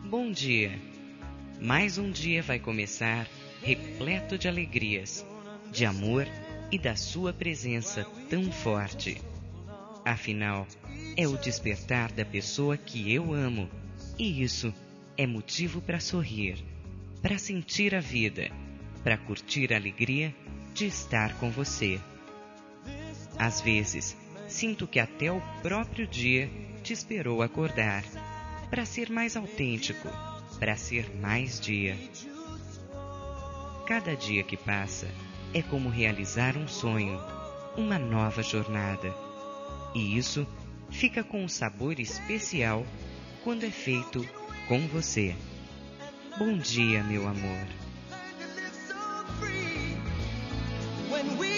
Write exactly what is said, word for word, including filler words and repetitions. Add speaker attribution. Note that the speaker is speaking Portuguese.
Speaker 1: Bom dia! Mais um dia vai começar repleto de alegrias, de amor e da sua presença tão forte. Afinal, é o despertar da pessoa que eu amo, e isso é motivo para sorrir, para sentir a vida, para curtir a alegria de estar com você. Às vezes, sinto que até o próprio dia te esperou acordar, para ser mais autêntico, para ser mais dia. Cada dia que passa é como realizar um sonho, uma nova jornada. E isso fica com um sabor especial quando é feito com você. Bom dia, meu amor.
Speaker 2: When we